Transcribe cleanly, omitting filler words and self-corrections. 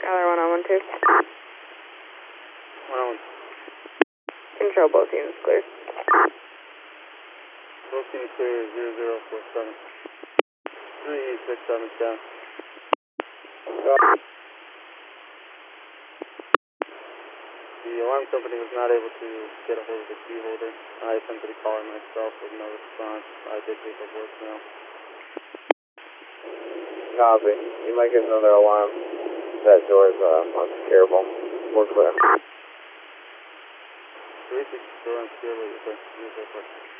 Skylar 1012. 101. Control both units clear. Both units clear 0047. 367 down. The alarm company was not able to get a hold of the key holder. I attempted to call her myself with no response. I did leave a voicemail. Copy. You might get another alarm. That door's unsecurable. We're clear. 364 unsecure, what you say?